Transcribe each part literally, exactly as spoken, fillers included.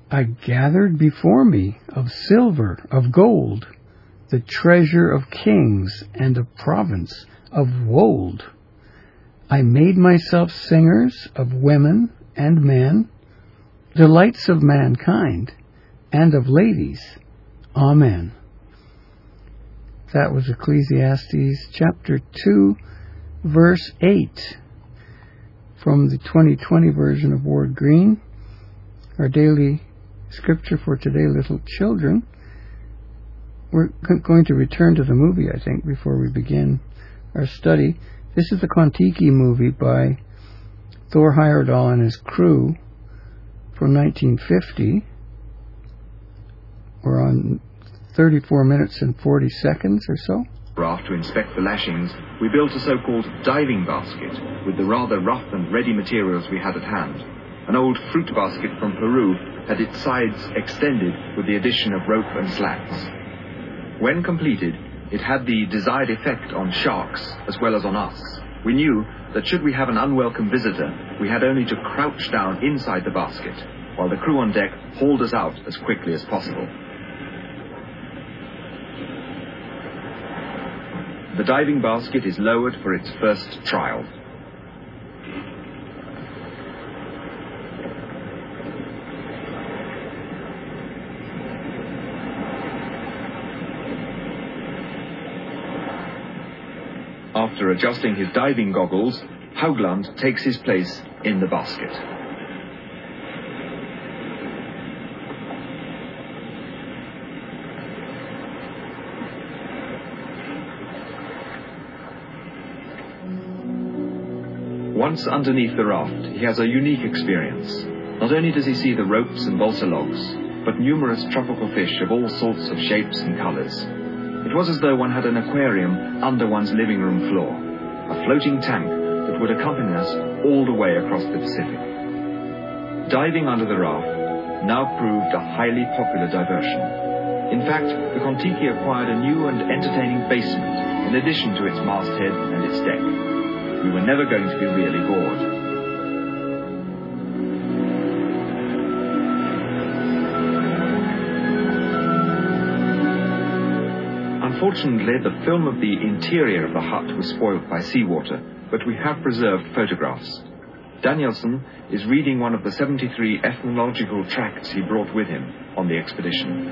I gathered before me of silver, of gold, the treasure of kings and the province of wold. I made myself singers of women and men, delights of mankind and of ladies. Amen. That was Ecclesiastes chapter two, verse eight, from the twenty twenty version of Ward Green. Our daily scripture for today, little children. We're going to return to the movie, I think, before we begin our study. This is the Kon-Tiki movie by Thor Heyerdahl and his crew from nineteen fifty. We're on thirty-four minutes and forty seconds or so. After to inspect the lashings, we built a so-called diving basket with the rather rough and ready materials we had at hand. An old fruit basket from Peru had its sides extended with the addition of rope and slats. When completed, it had the desired effect on sharks as well as on us. We knew that should we have an unwelcome visitor, we had only to crouch down inside the basket, while the crew on deck hauled us out as quickly as possible. The diving basket is lowered for its first trial. After adjusting his diving goggles, Haugland takes his place in the basket. Once underneath the raft, he has a unique experience. Not only does he see the ropes and balsa logs, but numerous tropical fish of all sorts of shapes and colors. It was as though one had an aquarium under one's living room floor, a floating tank that would accompany us all the way across the Pacific. Diving under the raft now proved a highly popular diversion. In fact, the Kon-Tiki acquired a new and entertaining basement in addition to its masthead and its deck. We were never going to be really bored. Unfortunately, the film of the interior of the hut was spoiled by seawater, but we have preserved photographs. Danielson is reading one of the seventy-three ethnological tracts he brought with him on the expedition.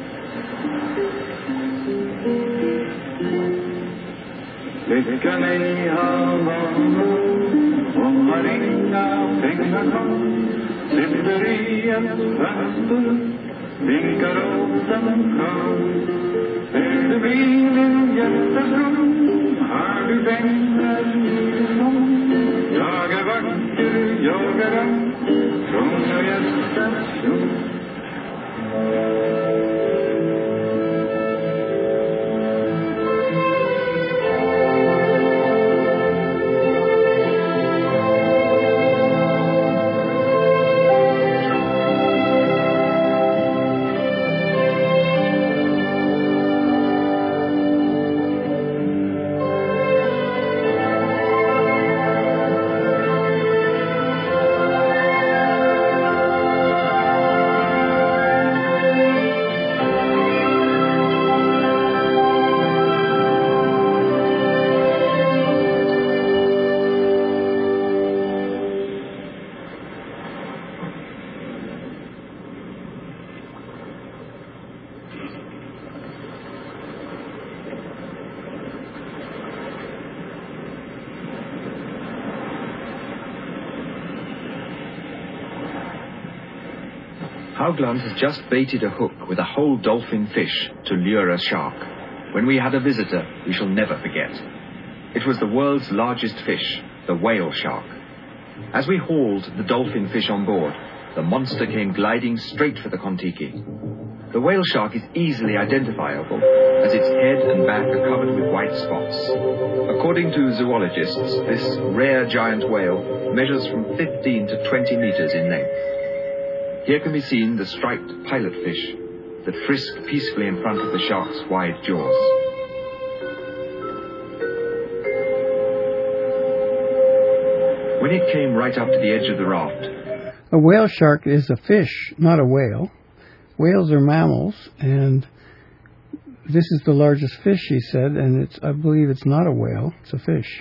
Är bilen jättestor, har du vänner inom? Jag är vacker, jag är vacker, från hjärtats Haugland has just baited a hook with a whole dolphin fish to lure a shark. When we had a visitor, we shall never forget. It was the world's largest fish, the whale shark. As we hauled the dolphin fish on board, the monster came gliding straight for the Kon-Tiki. The whale shark is easily identifiable, as its head and back are covered with white spots. According to zoologists, this rare giant whale measures from fifteen to twenty meters in length. Here can be seen the striped pilotfish that frisk peacefully in front of the shark's wide jaws. When it came right up to the edge of the raft... A whale shark is a fish, not a whale. whales are mammals, and this is the largest fish, he said, and it's, I believe it's not a whale, it's a fish.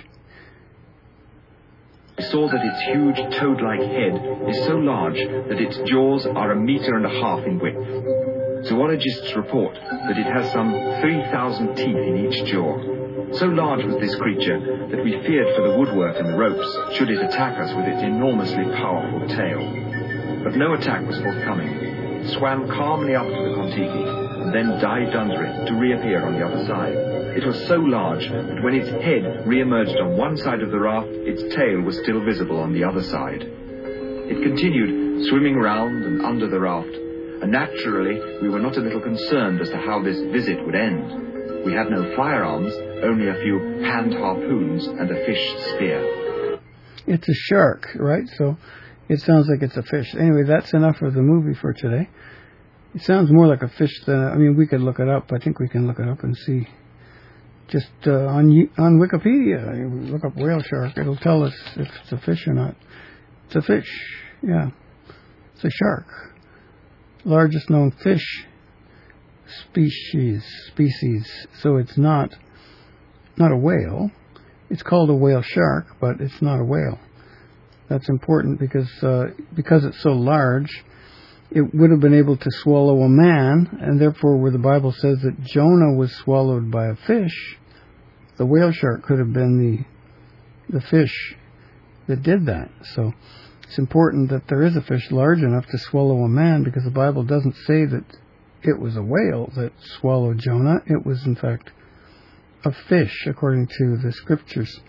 We saw that its huge toad-like head is so large that its jaws are a metre and a half in width. Zoologists report that it has some three thousand teeth in each jaw. So large was this creature that we feared for the woodwork and the ropes should it attack us with its enormously powerful tail. But no attack was forthcoming. It swam calmly up to the Kontiki and then dived under it to reappear on the other side. It was so large that when its head re-emerged on one side of the raft, its tail was still visible on the other side. It continued swimming round and under the raft, and naturally we were not a little concerned as to how this visit would end. We had no firearms, only a few hand harpoons and a fish spear. It's a shark, right? So it sounds like it's a fish. Anyway, that's enough of the movie for today. It sounds more like a fish than, I mean, we could look it up. I think we can look it up and see. Just uh, on on Wikipedia, you look up whale shark. It'll tell us if it's a fish or not. It's a fish, yeah. It's a shark. Largest known fish species. Species. So it's not not a whale. It's called a whale shark, but it's not a whale. That's important because uh, because it's so large, it would have been able to swallow a man, and therefore where the Bible says that Jonah was swallowed by a fish, the whale shark could have been the the fish that did that. So it's important that there is a fish large enough to swallow a man, because the Bible doesn't say that it was a whale that swallowed Jonah. It was, in fact, a fish, according to the Scriptures.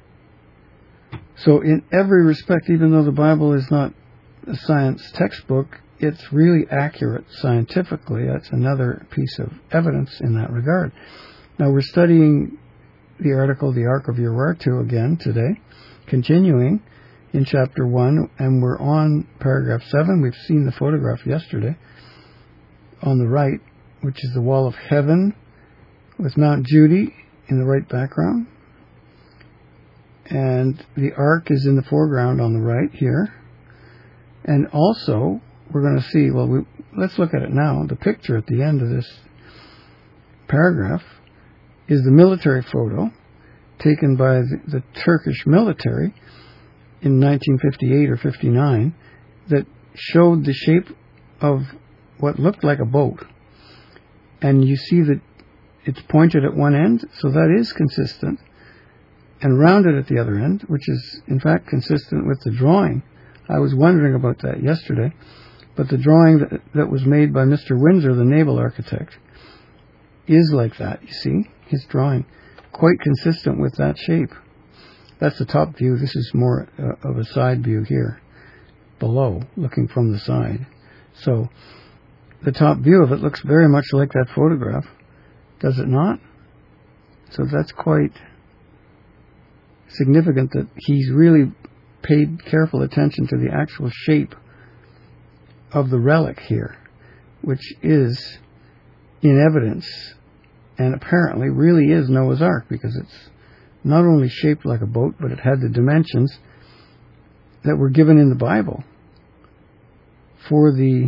So in every respect, even though the Bible is not a science textbook, it's really accurate scientifically. That's another piece of evidence in that regard. Now we're studying the article, The Ark of Urartu, again today, continuing in chapter one, and we're on paragraph seven. We've seen the photograph yesterday on the right, which is the wall of heaven with Mount Judy in the right background. And the ark is in the foreground on the right here. And also, we're going to see, well, we, let's look at it now. The picture at the end of this paragraph is the military photo taken by the, the Turkish military in nineteen fifty-eight or fifty-nine that showed the shape of what looked like a boat. And you see that it's pointed at one end, so that is consistent, and rounded at the other end, which is in fact consistent with the drawing. I was wondering about that yesterday, but the drawing that, that was made by Mister Windsor, the naval architect, is like that, you see, his drawing, quite consistent with that shape. That's the top view. This is more uh, of a side view here, below, looking from the side. So the top view of it looks very much like that photograph, does it not? So that's quite significant that he's really paid careful attention to the actual shape of the relic here, which is in evidence and apparently really is Noah's Ark, because it's not only shaped like a boat, but it had the dimensions that were given in the Bible for the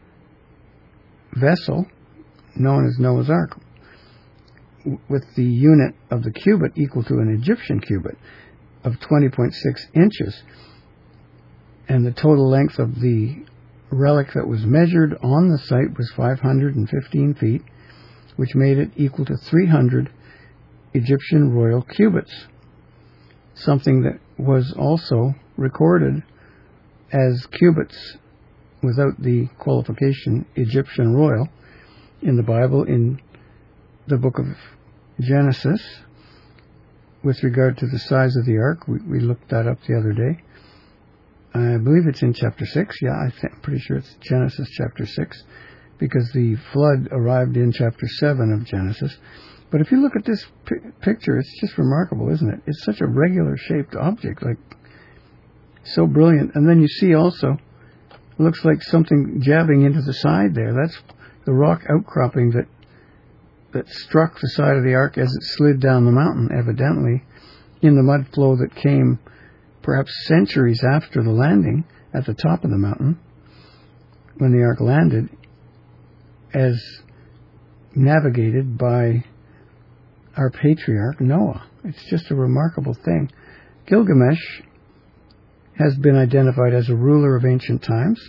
vessel known as Noah's Ark, with the unit of the cubit equal to an Egyptian cubit of twenty point six inches. And the total length of the relic that was measured on the site was five hundred fifteen feet, which made it equal to three hundred Egyptian royal cubits, something that was also recorded as cubits without the qualification Egyptian royal in the Bible in the book of Genesis. With regard to the size of the ark, we, we looked that up the other day. I believe it's in chapter six. Yeah, I think, I'm pretty sure it's Genesis chapter six, because the flood arrived in chapter seven of Genesis. But if you look at this p- picture, it's just remarkable, isn't it? It's such a regular shaped object, like so brilliant. And then you see also, it looks like something jabbing into the side there. That's the rock outcropping that that struck the side of the ark as it slid down the mountain, evidently, in the mud flow that came perhaps centuries after the landing at the top of the mountain. When the ark landed, as navigated by our patriarch Noah. It's just a remarkable thing. Gilgamesh has been identified as a ruler of ancient times.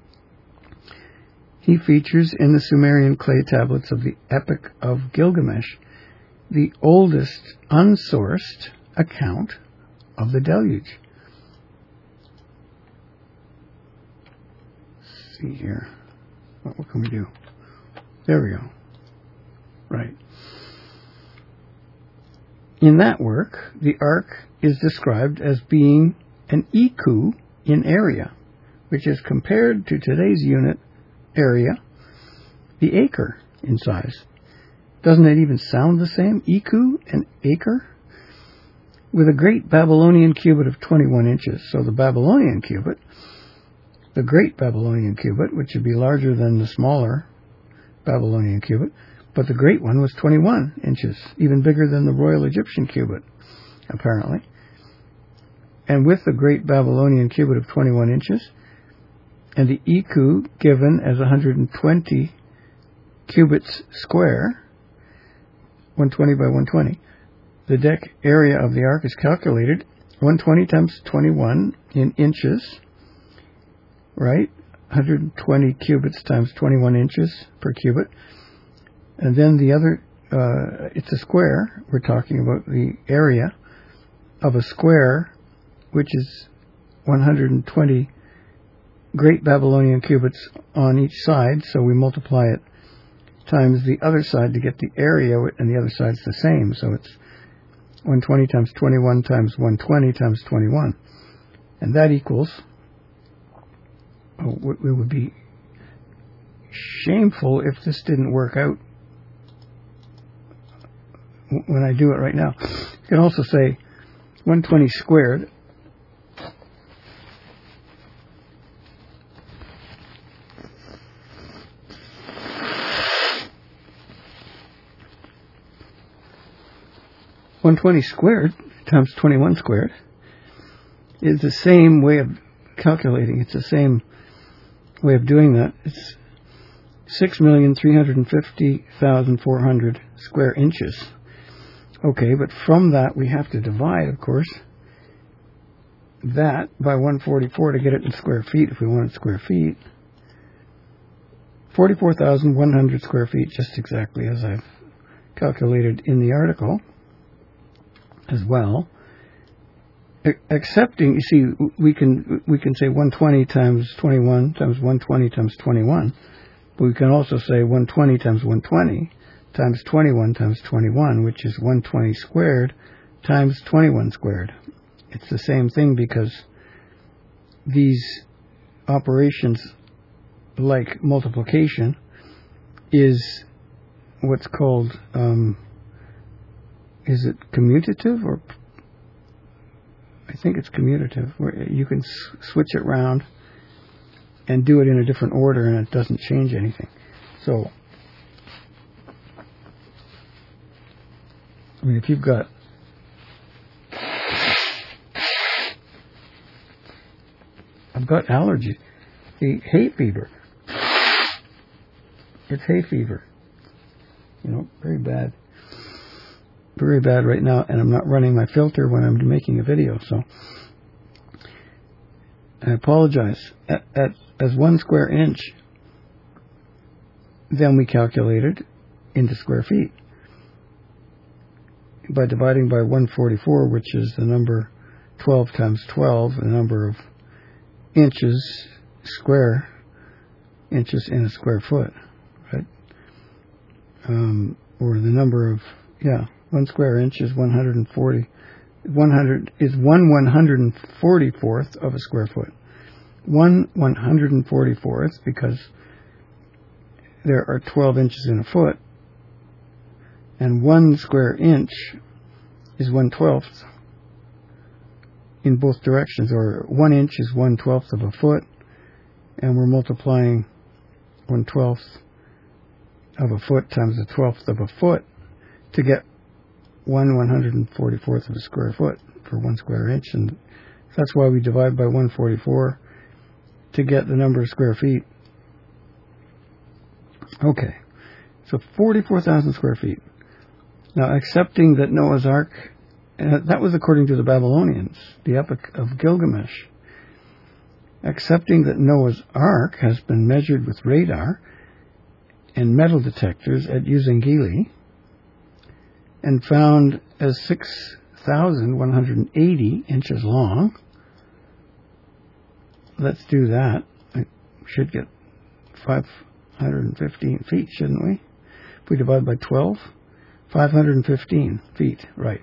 He features in the Sumerian clay tablets of the Epic of Gilgamesh, the oldest unsourced account of the deluge. Let's see here. What, what can we do? There we go. Right. In that work, the ark is described as being an iku in area, which is compared to today's unit area, the acre in size. Doesn't it even sound the same? Iku and acre? With a great Babylonian cubit of twenty-one inches. So the Babylonian cubit, the great Babylonian cubit, which would be larger than the smaller Babylonian cubit, but the great one was twenty-one inches, even bigger than the royal Egyptian cubit, apparently. And with the great Babylonian cubit of twenty-one inches, and the iku given as one hundred twenty cubits square, one hundred twenty by one hundred twenty, the deck area of the ark is calculated one hundred twenty times twenty-one in inches, right? one hundred twenty cubits times twenty-one inches per cubit. And then the other, uh, it's a square. We're talking about the area of a square, which is one hundred twenty great Babylonian cubits on each side. So we multiply it times the other side to get the area, and the other side's the same. So it's one hundred twenty times twenty-one times one hundred twenty times twenty-one. And that equals, oh, it would be shameful if this didn't work out when I do it right now. You can also say one hundred twenty squared one hundred twenty squared times twenty-one squared is the same way of calculating. It's the same way of doing that. It's six million three hundred fifty thousand four hundred square inches. Okay, but from that we have to divide, of course, that by one hundred forty-four to get it in square feet if we wanted square feet. forty-four thousand one hundred square feet, just exactly as I've calculated in the article as well. Accepting, you see, we can we can say one hundred twenty times twenty-one times one hundred twenty times twenty-one, but we can also say one hundred twenty times one hundred twenty times twenty-one times twenty-one, which is one hundred twenty squared times twenty-one squared. It's the same thing because these operations, like multiplication, is what's called, um, is it commutative or I think it's commutative, where you can s- switch it around and do it in a different order and it doesn't change anything. So, I mean, if you've got I've got allergies. The hay fever. It's hay fever. You know, very bad. Very bad right now, and I'm not running my filter when I'm making a video, so I apologize. At, at as one square inch, then we calculated into square feet by dividing by one hundred forty-four, which is the number twelve times twelve, the number of inches, square inches in a square foot, right? Um, or the number of, yeah, one square inch is one hundred forty. one hundred is one one hundred forty-fourth of a square foot. One one hundred forty-fourth, because there are twelve inches in a foot, and one square inch is one twelfth in both directions, or one inch is one twelfth of a foot, and we're multiplying one twelfth of a foot times the twelfth of a foot to get one one hundred forty-fourth of a square foot for one square inch, and that's why we divide by one hundred forty-four to get the number of square feet. Okay, so forty-four thousand square feet. Now, accepting that Noah's Ark, uh, that was according to the Babylonians, the Epic of Gilgamesh. Accepting that Noah's Ark has been measured with radar and metal detectors at Uzungili and found as six thousand one hundred eighty inches long. Let's do that. We should get five hundred fifteen feet, shouldn't we? If we divide by twelve, five hundred fifteen feet, right.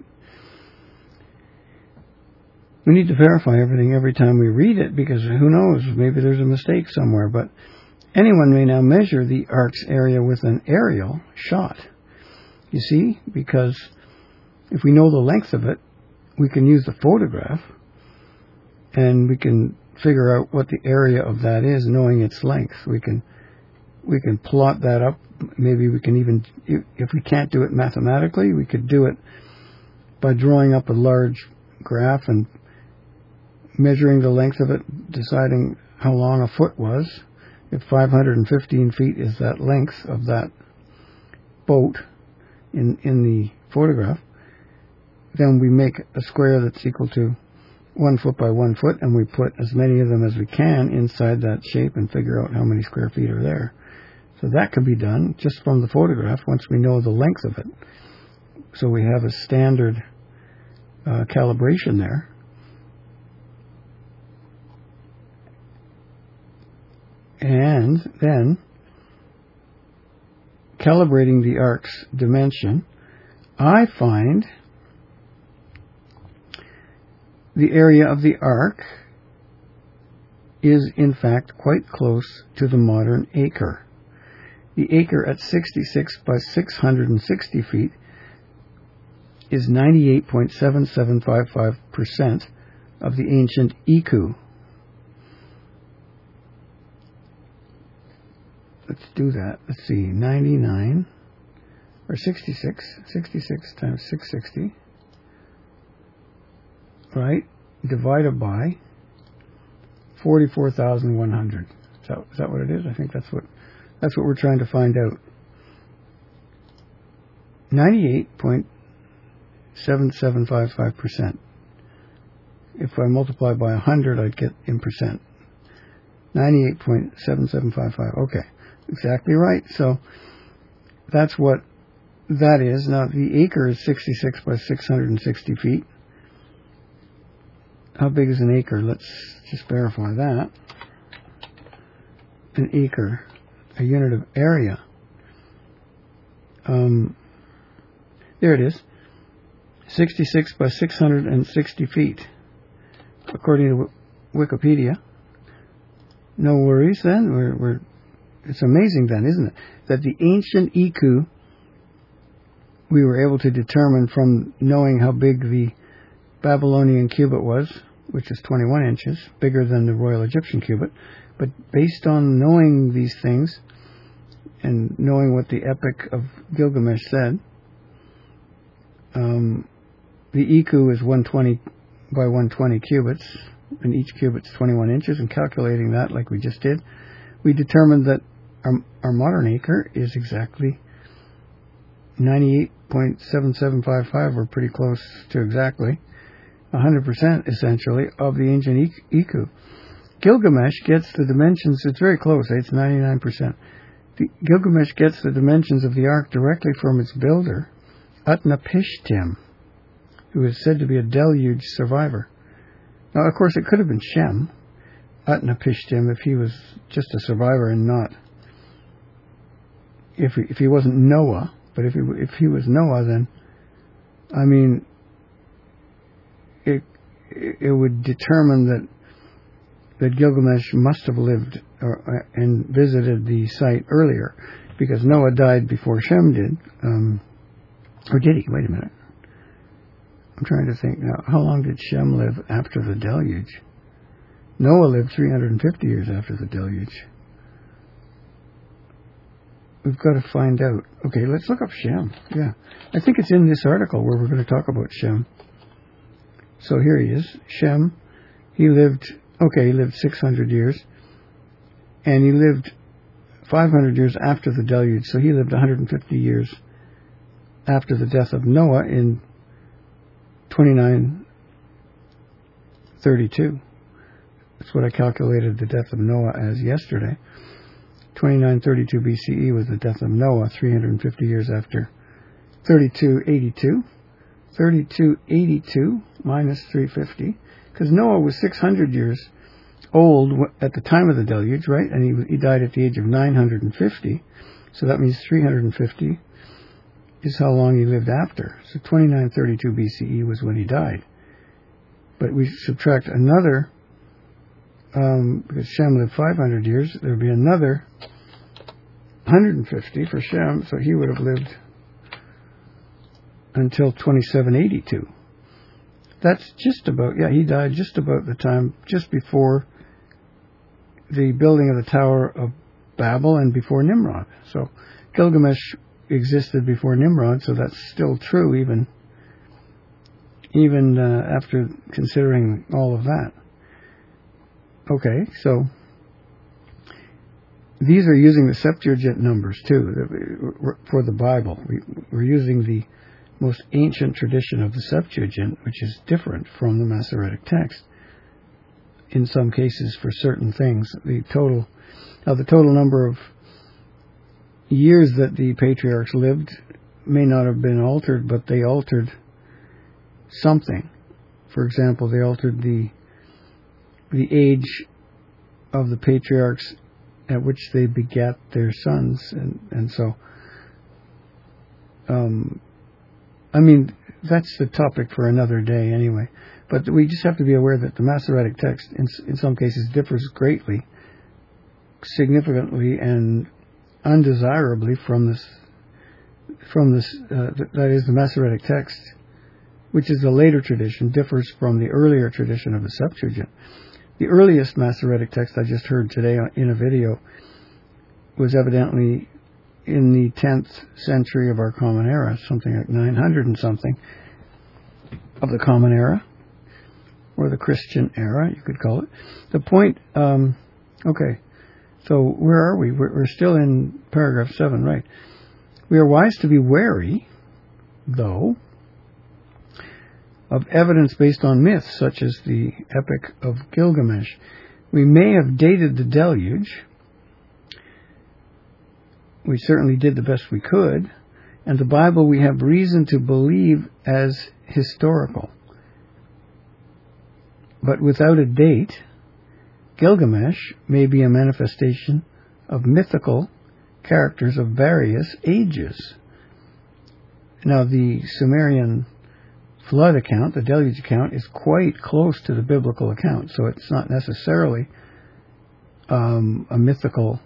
We need to verify everything every time we read it, because who knows, maybe there's a mistake somewhere. But anyone may now measure the ark's area with an aerial shot. You see, because if we know the length of it, we can use the photograph and we can figure out what the area of that is, knowing its length. We can we can plot that up. Maybe we can even, if we can't do it mathematically, we could do it by drawing up a large graph and measuring the length of it, deciding how long a foot was. If five hundred fifteen feet is that length of that boat in, in the photograph, then we make a square that's equal to one foot by one foot, and we put as many of them as we can inside that shape and figure out how many square feet are there. So that can be done just from the photograph once we know the length of it. So we have a standard uh, calibration there. And then calibrating the ark's dimension, I find the area of the ark is in fact quite close to the modern acre. The acre at sixty-six by six hundred sixty feet is ninety-eight point seven seven five five percent of the ancient iku. Let's do that. Let's see, ninety-nine, or sixty-six, sixty-six times six hundred sixty, right, divided by forty-four thousand one hundred. Is that, is that what it is? I think that's what, that's what we're trying to find out. ninety-eight point seven seven five five percent. If I multiply by one hundred, I'd get in percent. ninety-eight point seven seven five five. Okay. Exactly right. So that's what that is. Now the acre is sixty-six by six hundred sixty feet. How big is an acre? Let's just verify that. An acre, a unit of area. Um, there it is. sixty-six by six hundred sixty feet, according to Wikipedia. No worries then. We're, we're It's amazing then, isn't it, that the ancient iku we were able to determine from knowing how big the Babylonian cubit was, which is twenty-one inches, bigger than the Royal Egyptian cubit. But based on knowing these things and knowing what the Epic of Gilgamesh said, um, the iku is one hundred twenty by one hundred twenty cubits, and each cubit's twenty-one inches, and calculating that like we just did, we determined that our, our modern acre is exactly ninety-eight point seven seven five five, or pretty close to exactly, one hundred percent essentially, of the ancient iku. Gilgamesh gets the dimensions, it's very close, it's ninety-nine percent. The, Gilgamesh gets the dimensions of the ark directly from its builder, Utnapishtim, who is said to be a deluge survivor. Now, of course, it could have been Shem, Utnapishtim, if he was just a survivor and not, if he, if he wasn't Noah. But if he if he was Noah, then, I mean, it it would determine that that Gilgamesh must have lived or, and visited the site earlier, because Noah died before Shem did. Um, or did he? Wait a minute. I'm trying to think now. How long did Shem live after the deluge? Noah lived three hundred fifty years after the deluge. We've got to find out. Okay, let's look up Shem. Yeah. I think it's in this article where we're going to talk about Shem. So here he is. Shem, he lived, okay, he lived six hundred years. And he lived five hundred years after the deluge. So he lived one hundred fifty years after the death of Noah in twenty-nine thirty-two. That's what I calculated the death of Noah as yesterday. twenty-nine thirty-two B C E was the death of Noah, three hundred fifty years after thirty-two eighty-two. thirty-two eighty-two minus three hundred fifty, because Noah was six hundred years old at the time of the deluge, right? And he, he died at the age of nine hundred fifty, so that means three hundred fifty is how long he lived after. So twenty-nine thirty-two B C E was when he died. But we subtract another, um, because Shem lived five hundred years, there would be another one hundred fifty for Shem, so he would have lived until twenty-seven eighty-two. That's just about, yeah, he died just about the time, just before the building of the Tower of Babel and before Nimrod. So Gilgamesh existed before Nimrod, so that's still true even even uh, after considering all of that. Okay, so these are using the Septuagint numbers too for the Bible. We, we're using the most ancient tradition of the Septuagint, which is different from the Masoretic text. In some cases, for certain things, the total, now the total number of years that the patriarchs lived may not have been altered, but they altered something. For example, they altered the the age of the patriarchs at which they begat their sons, and and so. Um, I mean, that's the topic for another day anyway. But we just have to be aware that the Masoretic text, in, in some cases, differs greatly, significantly, and undesirably from this, from this, uh, th- that is, the Masoretic text, which is a later tradition, differs from the earlier tradition of the Septuagint. The earliest Masoretic text I just heard today in a video was evidently in the tenth century of our Common Era, something like nine hundred and something of the Common Era, or the Christian Era, you could call it. The point, um, okay, so where are we? We're, we're still in paragraph seven, right? We are wise to be wary, though, of evidence based on myths, such as the Epic of Gilgamesh. We may have dated the deluge. We certainly did the best we could, and the Bible we have reason to believe as historical. But without a date, Gilgamesh may be a manifestation of mythical characters of various ages. Now, the Sumerian flood account, the deluge account, is quite close to the biblical account, so it's not necessarily um, a mythical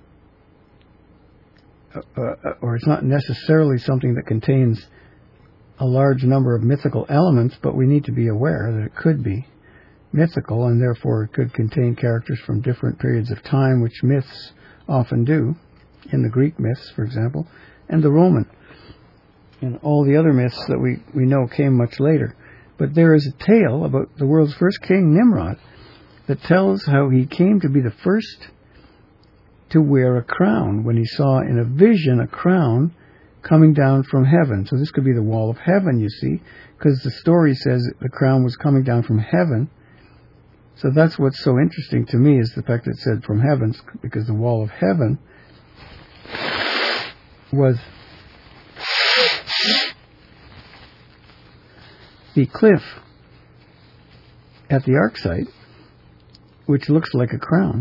Uh, or it's not necessarily something that contains a large number of mythical elements, but we need to be aware that it could be mythical, and therefore it could contain characters from different periods of time, which myths often do, in the Greek myths, for example, and the Roman, and all the other myths that we, we know came much later. But there is a tale about the world's first king, Nimrod, that tells how he came to be the first to wear a crown when he saw in a vision a crown coming down from heaven. So this could be the wall of heaven, you see, because the story says the crown was coming down from heaven. So that's what's so interesting to me, is the fact that it said from heaven, because the wall of heaven was the cliff at the ark site, which looks like a crown.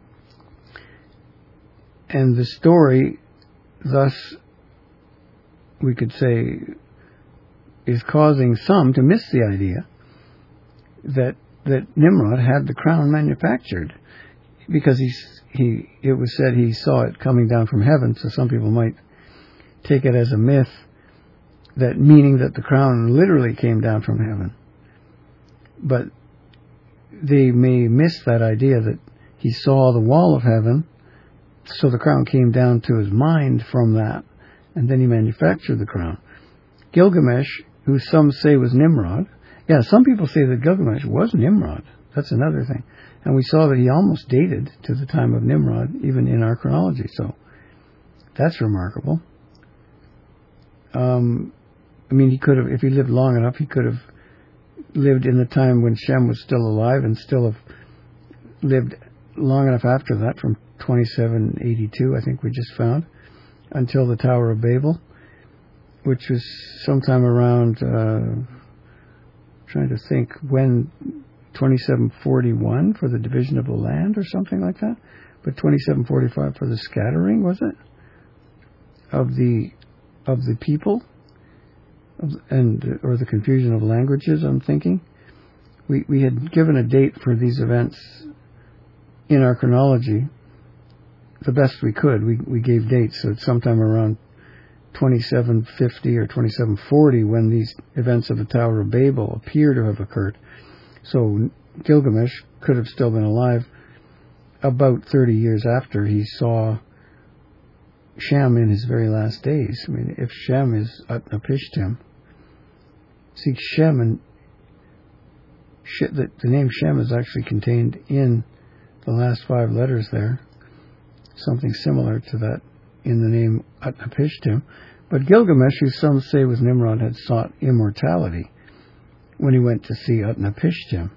And the story, thus, we could say, is causing some to miss the idea that that Nimrod had the crown manufactured, because he he it was said he saw it coming down from heaven. So some people might take it as a myth, that meaning that the crown literally came down from heaven. But they may miss that idea that he saw the wall of heaven, so the crown came down to his mind from that, and then he manufactured the crown. Gilgamesh, who some say was Nimrod, yeah, some people say that Gilgamesh was Nimrod. That's another thing. And we saw that he almost dated to the time of Nimrod, even in our chronology. So that's remarkable. Um, I mean, he could have, if he lived long enough, he could have lived in the time when Shem was still alive and still have lived long enough after that, from twenty-seven eighty-two, I think we just found, until the Tower of Babel, which was sometime around, uh, trying to think, when, twenty-seven forty-one for the division of the land or something like that, but twenty-seven forty-five for the scattering, was it, of the of the people, of, and or the confusion of languages, I'm thinking. We we had given a date for these events in our chronology, the best we could. We we gave dates, so it's sometime around twenty-seven fifty or twenty-seven forty when these events of the Tower of Babel appear to have occurred. So Gilgamesh could have still been alive about thirty years after he saw Shem in his very last days. I mean, if Shem is Utnapishtim, see, Shem and Sh- the, the name Shem is actually contained in the last five letters there, something similar to that in the name Utnapishtim. But Gilgamesh, who some say was Nimrod, had sought immortality when he went to see Utnapishtim.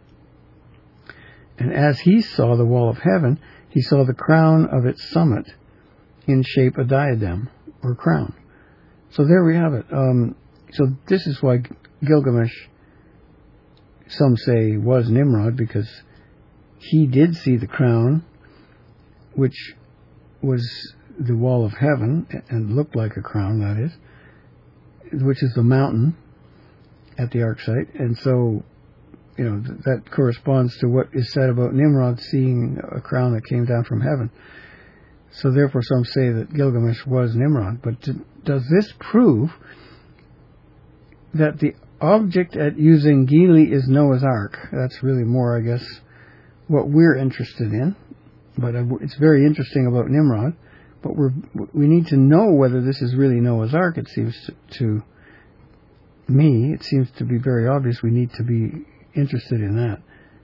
And as he saw the wall of heaven, he saw the crown of its summit in shape a diadem or crown. So there we have it. Um, so this is why Gilgamesh, some say, was Nimrod, because he did see the crown, which was the wall of heaven, and looked like a crown, that is, which is the mountain at the ark site. And so, you know, th- that corresponds to what is said about Nimrod seeing a crown that came down from heaven. So therefore some say that Gilgamesh was Nimrod. But t- does this prove that the object at using Gili is Noah's Ark? That's really more, I guess, what we're interested in. But it's very interesting about Nimrod. But we're, we need to know whether this is really Noah's Ark. It seems to, to me, it seems to be very obvious we need to be interested in that.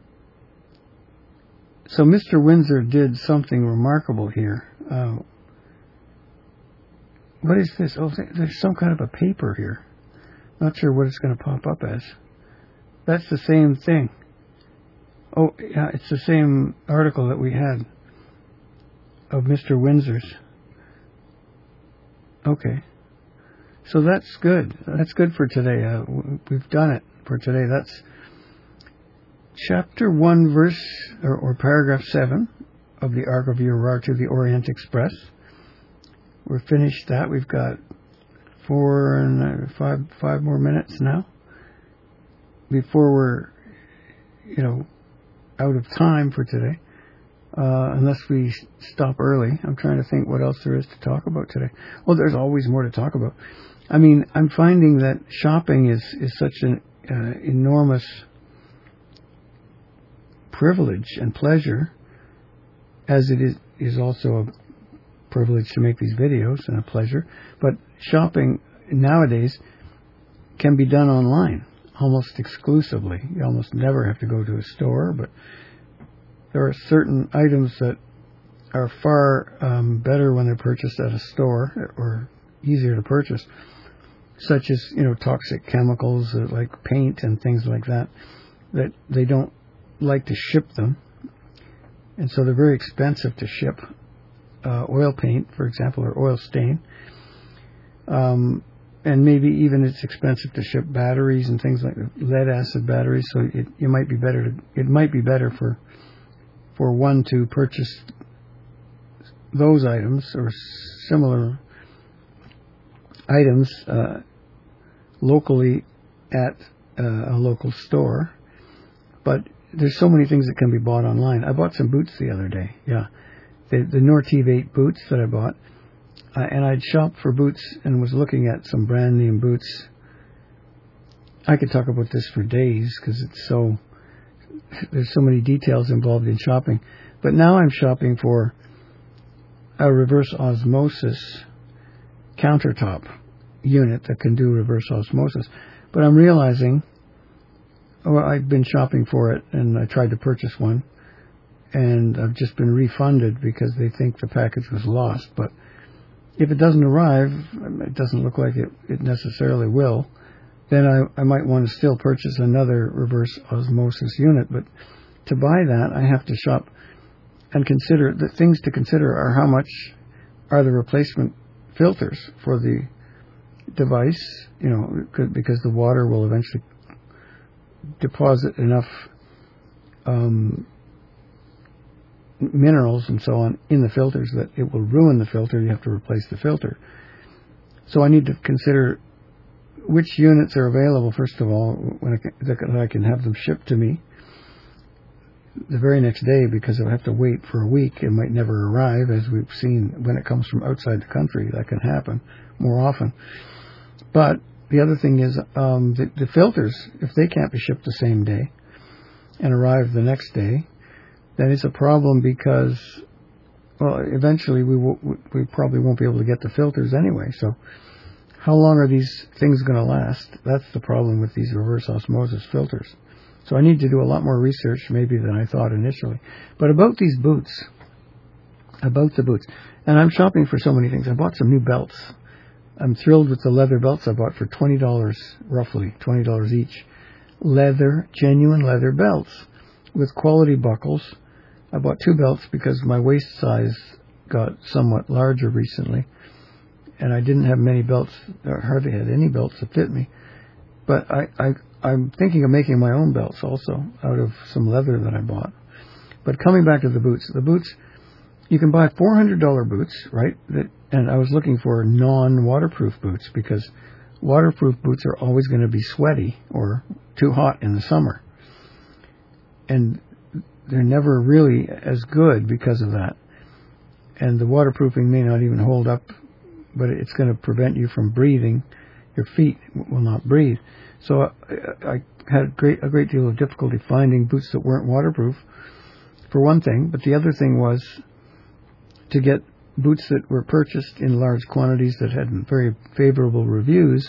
So Mister Windsor did something remarkable here. Uh, what is this? Oh, there's some kind of a paper here. Not sure what it's going to pop up as. That's the same thing. Oh, yeah, it's the same article that we had of Mister Windsor's. Okay. So that's good. That's good for today. Uh, we've done it for today. That's chapter one, verse, or, or paragraph seven of the Ark of Urartu, the Orient Express. We're finished that. We've got four and uh, five, five more minutes now before we're, you know, out of time for today. Uh, unless we stop early. I'm trying to think what else there is to talk about today. Well, there's always more to talk about. I mean, I'm finding that shopping is, is such an uh, enormous privilege and pleasure, as it is, is also a privilege to make these videos and a pleasure. But shopping nowadays can be done online almost exclusively. You almost never have to go to a store, but there are certain items that are far um, better when they're purchased at a store, or easier to purchase, such as, you know, toxic chemicals uh, like paint and things like that, that they don't like to ship them, and so they're very expensive to ship. Uh, oil paint, for example, or oil stain, um, and maybe even it's expensive to ship batteries and things like lead acid batteries. So it, it might be better to it might be better for for one to purchase those items or similar items uh, locally at uh, a local store. But there's so many things that can be bought online. I bought some boots the other day. Yeah, the, the Nortive eight boots that I bought. Uh, and I'd shopped for boots and was looking at some brand name boots. I could talk about this for days because it's so, there's so many details involved in shopping. But now I'm shopping for a reverse osmosis countertop unit that can do reverse osmosis. But I'm realizing, well, I've been shopping for it and I tried to purchase one and I've just been refunded because they think the package was lost. But if it doesn't arrive, it doesn't look like it, it necessarily will, then I, I might want to still purchase another reverse osmosis unit. But to buy that, I have to shop and consider, the things to consider are how much are the replacement filters for the device, you know, because the water will eventually deposit enough um, minerals and so on in the filters that it will ruin the filter. You have to replace the filter. So I need to consider which units are available, first of all, when I can, that I can have them shipped to me the very next day, because I'll have to wait for a week. It might never arrive, as we've seen when it comes from outside the country. That can happen more often. But the other thing is um, the, the filters, if they can't be shipped the same day and arrive the next day, then it's a problem because, well, eventually we will, we probably won't be able to get the filters anyway. So how long are these things going to last? That's the problem with these reverse osmosis filters. So I need to do a lot more research maybe than I thought initially. But about these boots, about the boots, and I'm shopping for so many things. I bought some new belts. I'm thrilled with the leather belts I bought for twenty dollars, roughly twenty dollars each. Leather, genuine leather belts with quality buckles. I bought two belts because my waist size got somewhat larger recently, and I didn't have many belts, or hardly had any belts that fit me. But I, I, I'm thinking of making my own belts also out of some leather that I bought. But coming back to the boots, the boots, you can buy four hundred dollars boots, right? That, and I was looking for non-waterproof boots because waterproof boots are always going to be sweaty or too hot in the summer. And they're never really as good because of that. And the waterproofing may not even hold up, but it's going to prevent you from breathing. Your feet will not breathe. So I, I had great, a great deal of difficulty finding boots that weren't waterproof, for one thing. But the other thing was to get boots that were purchased in large quantities that had very favorable reviews.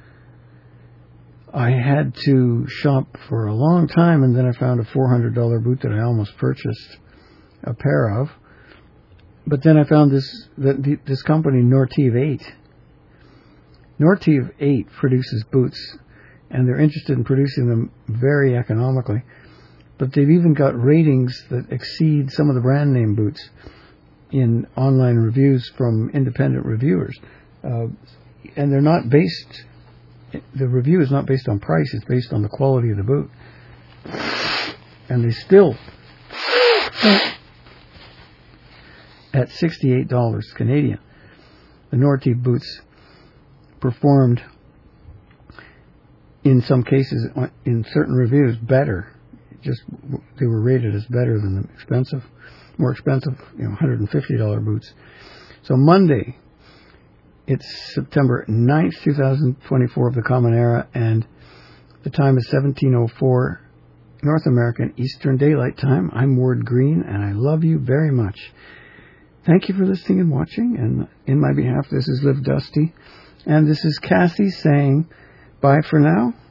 I had to shop for a long time, and then I found a four hundred dollars boot that I almost purchased a pair of. But then I found this this company, Nortive eight. Nortive eight produces boots, and they're interested in producing them very economically. But they've even got ratings that exceed some of the brand name boots in online reviews from independent reviewers. Uh, and they're not based, the review is not based on price, it's based on the quality of the boot. And they still, at sixty-eight dollars Canadian, the Nortive boots performed, in some cases, in certain reviews, better. Just, they were rated as better than the expensive, more expensive, you know, one hundred fifty dollars boots. So Monday, it's September ninth, twenty twenty-four of the Common Era, and the time is seventeen oh four North American Eastern Daylight Time. I'm Ward Green, and I love you very much. Thank you for listening and watching, and in my behalf, this is Liv Dusty, and this is Cassie saying bye for now.